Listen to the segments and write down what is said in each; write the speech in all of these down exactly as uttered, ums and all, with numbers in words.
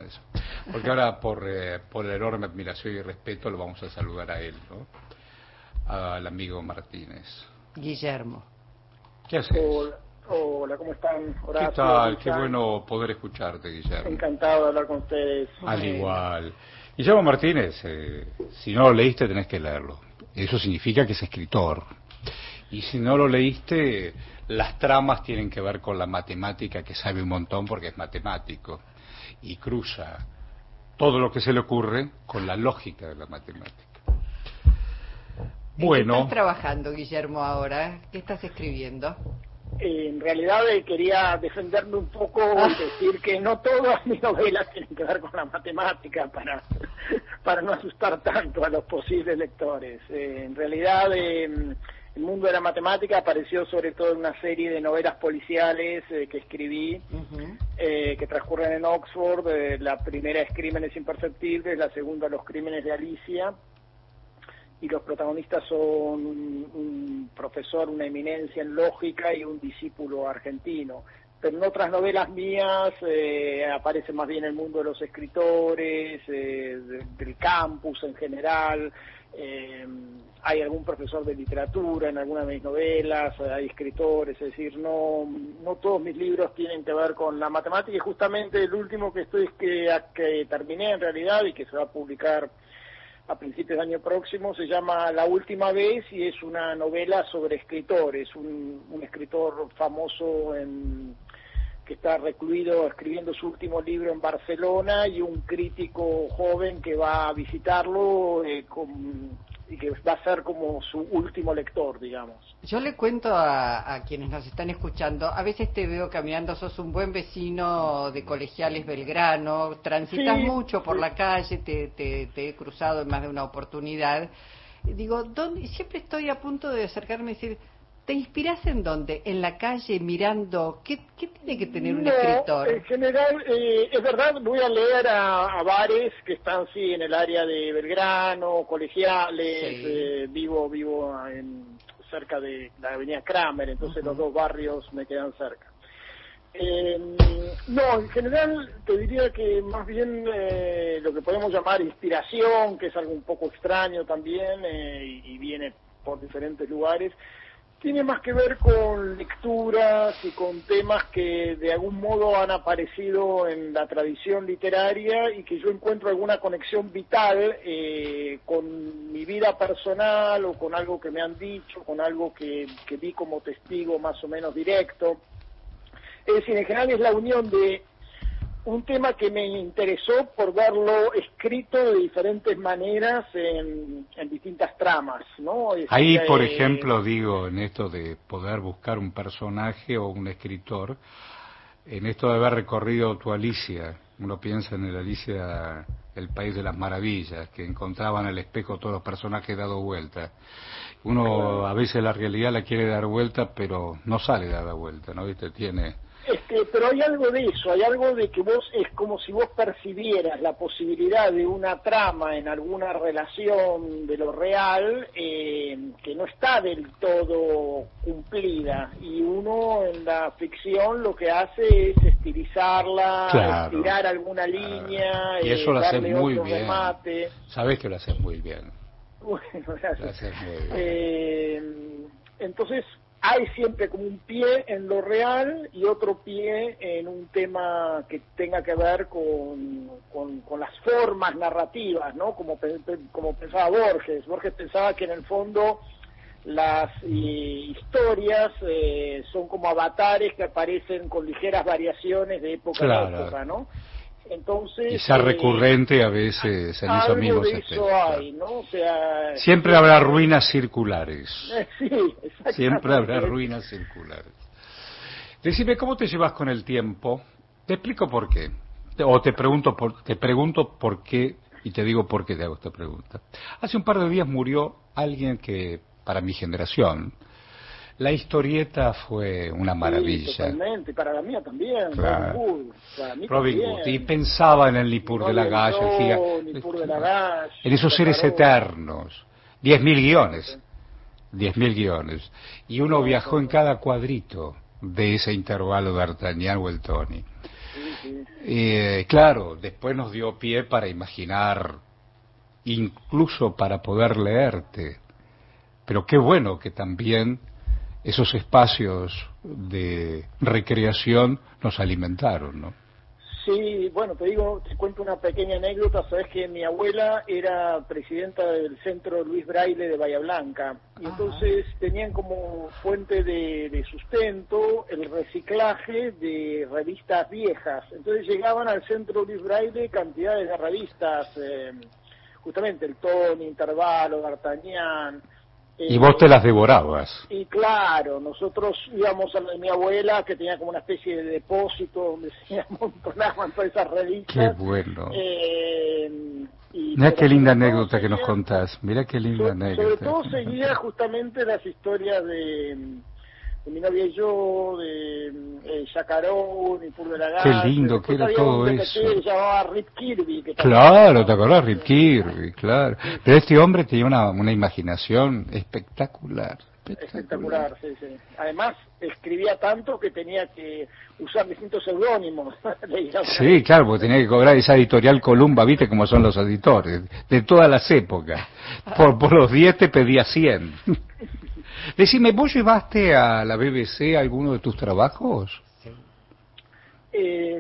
eso. Porque ahora, por, eh, por la enorme admiración y respeto, lo vamos a saludar a él, ¿no? Al amigo Martínez. Guillermo. ¿Qué haces? Hola, hola, ¿cómo están? Horacio, ¿Qué tal? Luciano. Qué bueno poder escucharte, Guillermo. Encantado de hablar con ustedes. Al Bueno. igual. Guillermo Martínez, eh, si no lo leíste tenés que leerlo. Eso significa que es escritor. Y si no lo leíste, las tramas tienen que ver con la matemática, que sabe un montón porque es matemático. Y cruza todo lo que se le ocurre con la lógica de la matemática. ¿En Bueno. qué estás trabajando, Guillermo, ahora? ¿Qué estás escribiendo? Eh, en realidad eh, quería defenderme un poco y decir que no todas mis novelas tienen que ver con la matemática para, para no asustar tanto a los posibles lectores. Eh, en realidad eh, el mundo de la matemática apareció sobre todo en una serie de novelas policiales eh, que escribí, Uh-huh. eh, que transcurren en Oxford. Eh, la primera es Crímenes Imperceptibles, la segunda Los Crímenes de Alicia. Y los protagonistas son un, un profesor, una eminencia en lógica y un discípulo argentino. Pero en otras novelas mías eh, aparece más bien el mundo de los escritores, eh, de, del campus en general. Eh, hay algún profesor de literatura en alguna de mis novelas, hay escritores, es decir, no, no todos mis libros tienen que ver con la matemática. Y justamente el último que estoy que, que terminé en realidad y que se va a publicar a principios del año próximo, se llama La Última Vez y es una novela sobre escritores, un, un escritor famoso en, que está recluido escribiendo su último libro en Barcelona y un crítico joven que va a visitarlo eh, con, y que va a ser como su último lector, digamos. Yo le cuento a, a quienes nos están escuchando, a veces te veo caminando, sos un buen vecino de Colegiales Belgrano, transitas Sí, mucho por sí. la calle, te, te, te he cruzado en más de una oportunidad. Digo, ¿dónde? Siempre estoy a punto de acercarme y decir, ¿te inspirás en dónde? ¿En la calle, mirando? ¿Qué, qué tiene que tener un no, escritor? En general, eh, es verdad, voy a leer a, a bares que están, sí, en el área de Belgrano, Colegiales, Sí. eh, vivo vivo en, cerca de la avenida Kramer, entonces Uh-huh. los dos barrios me quedan cerca. Eh, no, en general te diría que más bien eh, lo que podemos llamar inspiración, que es algo un poco extraño también eh, y, y viene por diferentes lugares, tiene más que ver con lecturas y con temas que de algún modo han aparecido en la tradición literaria y que yo encuentro alguna conexión vital eh, con mi vida personal o con algo que me han dicho, con algo que, que vi como testigo más o menos directo. Es decir, en general es la unión de un tema que me interesó por verlo escrito de diferentes maneras en, en distintas tramas, ¿no? Es Ahí, decir, por eh, ejemplo, digo, en esto de poder buscar un personaje o un escritor, en esto de haber recorrido tu Alicia, uno piensa en el Alicia, el País de las Maravillas, que encontraban al espejo todos los personajes dado vuelta. Uno a veces la realidad la quiere dar vuelta, pero no sale dada vuelta, ¿no? ¿Viste? Tiene... Este, pero hay algo de eso, hay algo de que vos, es como si vos percibieras la posibilidad de una trama en alguna relación de lo real eh, que no está del todo cumplida, y uno en la ficción lo que hace es estilizarla, Claro, estirar alguna línea, y eso eh, lo haces darle muy otro bien. remate. Sabes que lo haces muy bien. Bueno, Lo gracias. haces muy bien. Eh, entonces hay siempre como un pie en lo real y otro pie en un tema que tenga que ver con, con, con las formas narrativas, ¿no? Como, como pensaba Borges. Borges pensaba que en el fondo las eh, historias eh, son como avatares que aparecen con ligeras variaciones de época Claro. a época, ¿no? Entonces, Quizá eh, recurrente a veces en esos algo mismos de aspectos. eso hay, ¿no? O sea, Siempre habrá ruinas circulares. Eh, sí, exactamente. Siempre habrá ruinas circulares. Decime, ¿cómo te llevas con el tiempo? Te explico por qué. O te pregunto por, te pregunto por qué, y te digo por qué te hago esta pregunta. Hace un par de días murió alguien que, para mi generación, la historieta fue una maravilla. Sí, totalmente, para la mía también, Claro. Robin Hood, para mí Robin también. Hood. Y pensaba en el Nippur No de la había Galla, el yo, gigante, Nippur de la Galla, en esos seres Chacarón. eternos. Diez mil guiones. Diez mil guiones. Y uno No, viajó no, en no. cada cuadrito de ese intervalo de D'Artagnan o el Tony. sí, sí. Eh, claro, después nos dio pie para imaginar, incluso para poder leerte. Pero qué bueno que también esos espacios de recreación nos alimentaron, ¿no? Sí, bueno, te digo, te cuento una pequeña anécdota. Sabes que mi abuela era presidenta del Centro Luis Braille de Bahía Blanca, y entonces tenían como fuente de, de sustento el reciclaje de revistas viejas. Entonces llegaban al Centro Luis Braille cantidades de revistas, eh, justamente el Tony, Intervalo, D'Artagnan. Y vos te las devorabas. Y claro, nosotros íbamos a la de mi abuela, que tenía como una especie de depósito donde se amontonaban todas esas revistas. Qué bueno. Eh, y Mirá qué linda seguía, anécdota que nos contás. Mirá qué linda sobre, anécdota. sobre todo seguía justamente las historias de, de mi novia y yo, de eh, Chacarón y Pur de la Garza. Qué lindo que era todo eso. Que se llamaba Rip Kirby. Que claro, ¿te acordás? Rip Kirby, claro. Pero este hombre tenía una, una imaginación espectacular. Espectacular, espectacular, sí, sí. Además, escribía tanto que tenía que usar distintos seudónimos. Sí, claro, porque tenía que cobrar esa editorial Columba, viste cómo son los editores, de todas las épocas. Por, por los diez te pedía cien. Decime, ¿vos llevaste a la B B C alguno de tus trabajos? Eh,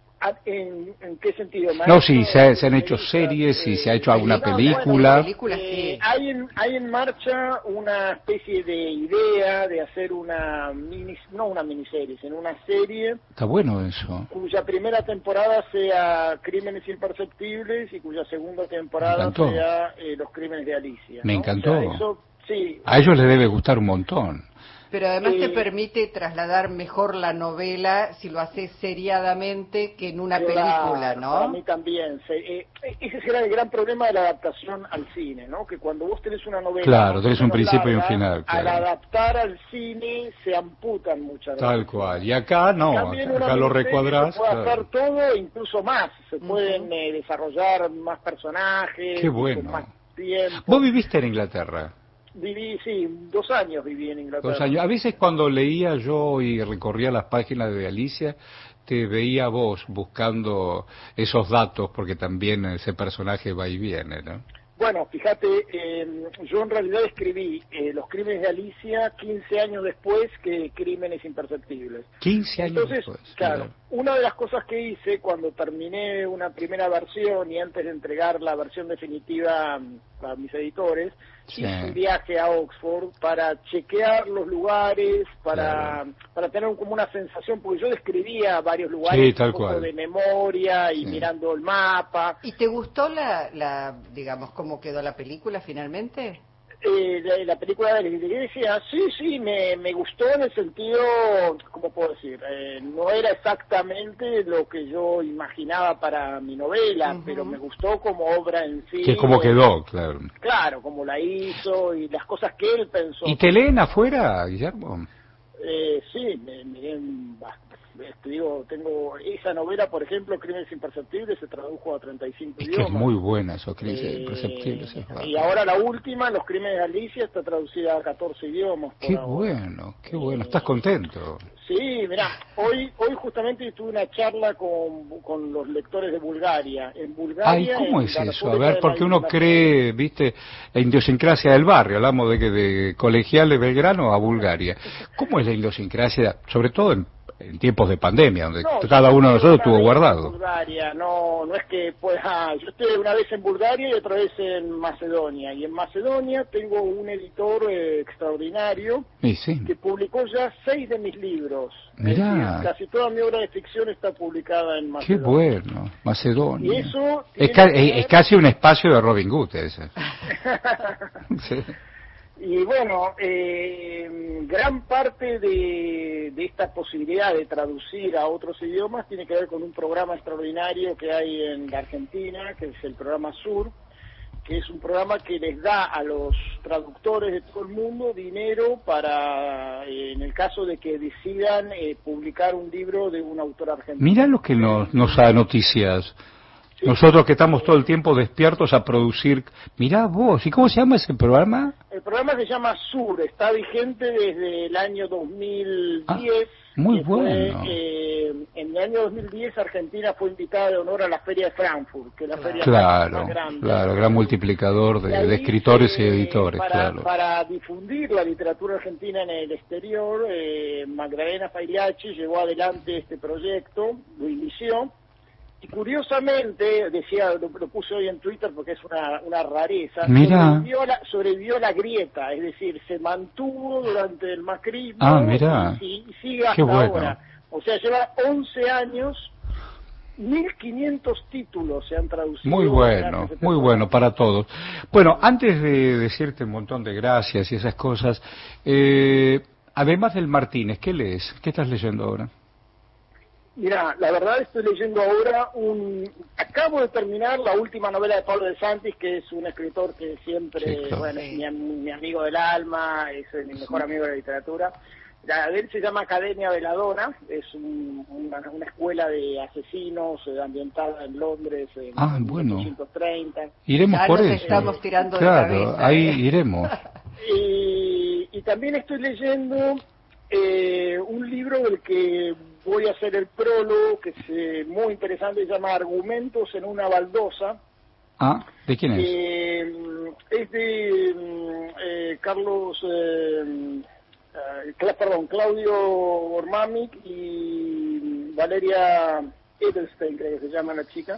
¿en, ¿En qué sentido? No, sí, se, se han hecho series, si eh, se ha hecho alguna película. Bueno, bueno, eh, hay, en, hay en marcha una especie de idea de hacer una mini, no una miniserie, sino una serie. Está bueno eso. Cuya primera temporada sea Crímenes Imperceptibles y cuya segunda temporada sea eh, Los Crímenes de Alicia. Me ¿no? encantó. O sea, eso, sí. A ellos les debe gustar un montón. Pero además eh, te permite trasladar mejor la novela si lo haces seriadamente que en una claro, película, ¿no? Para mí también. Se, eh, ese será el gran problema de la adaptación al cine, ¿no? Que cuando vos tenés una novela... Claro, tenés un principio larga, y un final. Claro. Al adaptar al cine se amputan muchas Tal veces. cual. Y acá no, acá, acá lo recuadrás. Se puede claro. hacer todo, incluso más. Se Uh-huh. pueden eh, desarrollar más personajes. Qué bueno. Con más tiempo. ¿Vos viviste en Inglaterra? Viví, sí, dos años viví en Inglaterra. Dos años. A veces cuando leía yo y recorría las páginas de Alicia, te veía vos buscando esos datos, porque también ese personaje va y viene, ¿no? Bueno, fíjate, eh, yo en realidad escribí eh, Los Crímenes de Alicia quince años después que Crímenes Imperceptibles. quince años Entonces, después. Claro, claro, una de las cosas que hice cuando terminé una primera versión y antes de entregar la versión definitiva a mis editores, sí. hice un viaje a Oxford para chequear los lugares, para claro. para tener como una sensación, porque yo describía varios lugares sí, tal un poco cual. de memoria y sí. mirando el mapa. ¿Y te gustó la, la digamos, cómo quedó la película finalmente? Eh, la, la película de la iglesia, sí, sí, me, me gustó en el sentido, ¿cómo puedo decir? Eh, no era exactamente lo que yo imaginaba para mi novela, uh-huh. pero me gustó como obra en sí. Que como quedó, claro. Claro, como la hizo y las cosas que él pensó. ¿Y te leen afuera, Guillermo? Eh, sí, me, me leen bastante. Te digo, tengo esa novela, por ejemplo, Crímenes Imperceptibles, se tradujo a treinta y cinco es idiomas. Que es muy buena eso, Crímenes eh, Imperceptibles. Es y ahora la última, Los Crímenes de Alicia, está traducida a catorce idiomas. Qué ahora. bueno, qué bueno. ¿Estás contento? Sí, mirá, hoy hoy justamente tuve una charla con, con los lectores de Bulgaria. En Bulgaria. Ay, ¿cómo en es la eso? A República ver, de porque la uno Isla cree, viste, la idiosincrasia del barrio, hablamos de que de colegiales Belgrano a Bulgaria. ¿Cómo es la idiosincrasia, sobre todo en, en tiempos de pandemia, donde no, cada uno de nosotros estuvo guardado? En Bulgaria, no, no es que pueda. Yo estuve una vez en Bulgaria y otra vez en Macedonia. Y en Macedonia tengo un editor eh, extraordinario sí, sí. que publicó ya seis de mis libros. Mirá. Es decir, casi toda mi obra de ficción está publicada en Macedonia. Qué bueno, Macedonia. Y eso es, ca ver... es casi un espacio de Robin Hood ese. sí. Y bueno, eh, gran parte de, de esta posibilidad de traducir a otros idiomas tiene que ver con un programa extraordinario que hay en la Argentina, que es el programa Sur, que es un programa que les da a los traductores de todo el mundo dinero para, eh, en el caso de que decidan eh, publicar un libro de un autor argentino. Mirá lo que nos, nos da noticias. Sí. Nosotros que estamos todo el tiempo despiertos a producir. Mirá vos, ¿y cómo se llama ese programa? el programa se llama Sur, está vigente desde el año dos mil diez. Ah, muy que bueno. Fue, eh, en el año dos mil diez Argentina fue invitada de honor a la Feria de Frankfurt, que es la feria claro, más grande. Claro, gran multiplicador de, ahí, de escritores eh, y editores, para, claro. Para difundir la literatura argentina en el exterior, eh, Magdalena Pagliacci llevó adelante este proyecto, lo inició. Y curiosamente, decía, lo, lo puse hoy en Twitter porque es una, una rareza, sobrevivió la, sobrevivió la grieta, es decir, se mantuvo durante el macrismo ah, mira. y, y sigue hasta Qué bueno. ahora. O sea, lleva once años, mil quinientos títulos se han traducido. Muy bueno, muy bueno para todos. Bueno, antes de decirte un montón de gracias y esas cosas, eh, además del Martínez, ¿qué lees? ¿Qué estás leyendo ahora? Mira, la verdad estoy leyendo ahora un... Acabo de terminar la última novela de Pablo de Santis, que es un escritor que siempre, sí, claro. bueno, es mi, mi amigo del alma, es mi mejor amigo de la literatura. La de él se llama Academia Veladona, es un, una, una escuela de asesinos eh, ambientada en Londres en ah, bueno. mil novecientos treinta. Iremos ya por nos eso. Estamos tirando claro, de cabeza, ahí ¿eh? iremos. Y, y también estoy leyendo eh, un libro del que voy a hacer el prólogo, que es eh, muy interesante, se llama Argumentos en una baldosa. Ah, ¿de quién es? Eh, es de eh, Carlos, eh, eh, perdón, Claudio Ormamic y Valeria Edelstein, creo que se llama la chica.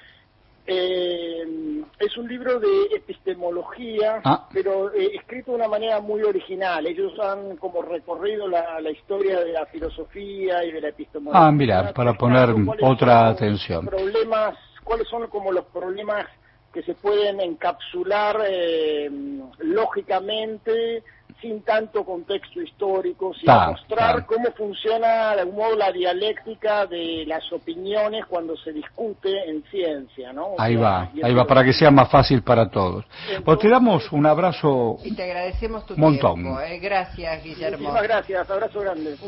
Eh, es un libro de epistemología, ah. pero eh, escrito de una manera muy original. Ellos han como recorrido la, la historia de la filosofía y de la epistemología. Ah, mira, para poner otra atención. Problemas, ¿cuáles son como los problemas que se pueden encapsular eh, lógicamente, sin tanto contexto histórico, sin ta, mostrar ta. cómo funciona de algún modo la dialéctica de las opiniones cuando se discute en ciencia, ¿no? O ahí sea, va, ahí va, para que sea más fácil para todos. Entonces, pues te damos un abrazo. Y te agradecemos tu montón. tiempo, ¿eh? Gracias, Guillermo. Muchísimas gracias, abrazo grande.